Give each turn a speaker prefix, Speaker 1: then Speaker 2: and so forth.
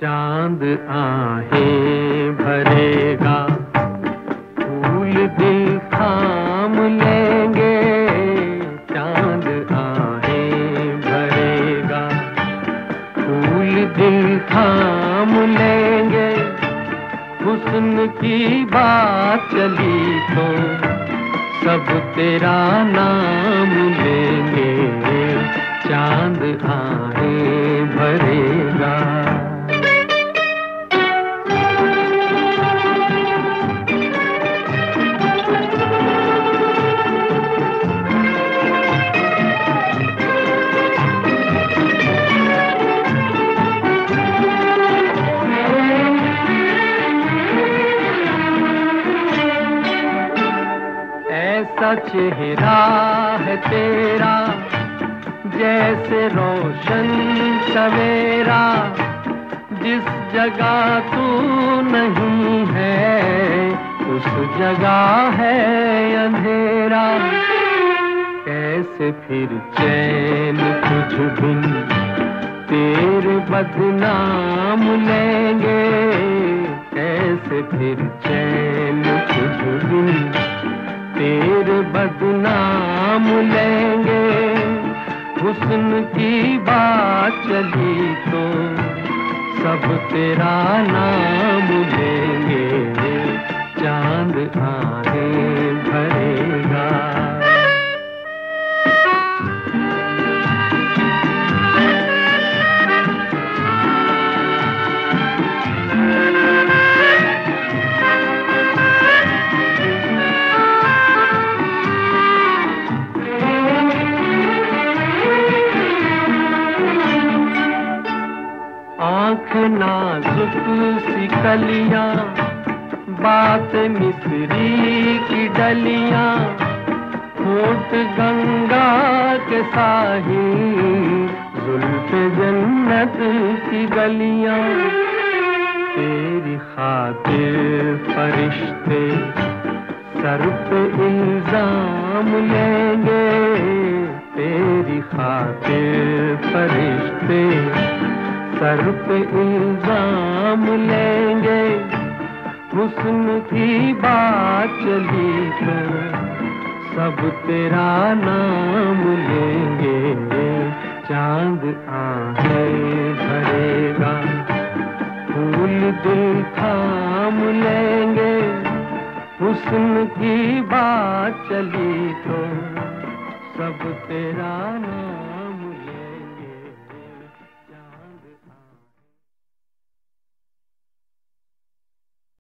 Speaker 1: चांद आहें भरेगा, फूल दिल थाम लेंगे। चांद आहें भरेगा, फूल दिल थाम लेंगे। हुस्न की बात चली तो सब तेरा नाम लेंगे। चांद आहें भरेगा। ऐसा चेहरा है तेरा जैसे रोशन सवेरा। जिस जगह तू नहीं है उस जगह है अंधेरा। कैसे फिर चैन कुछ बिन तेरे बदनाम लेंगे। कैसे फिर चैन कुछ बिन तेरे बदनाम लेंगे। हुस्न की बात चली तो सब तेरा नाम लेंगे। चांद आहें भरेगा। आँख नाजुक सी कलियां, बात मिस्री की डलियां। होठ गंगा के साहिल, जुल्फ जन्नत की गलियां। तेरी खातिर फरिश्ते सर पे इल्जाम लेंगे। तेरी खातिर फरिश्ते सर पे इल्जाम लेंगे। हुस्न की बात चली तो सब तेरा नाम लेंगे। चांद आहें भरेगा, फूल दिल थाम लेंगे। हुस्न की बात चली तो सब तेरा नाम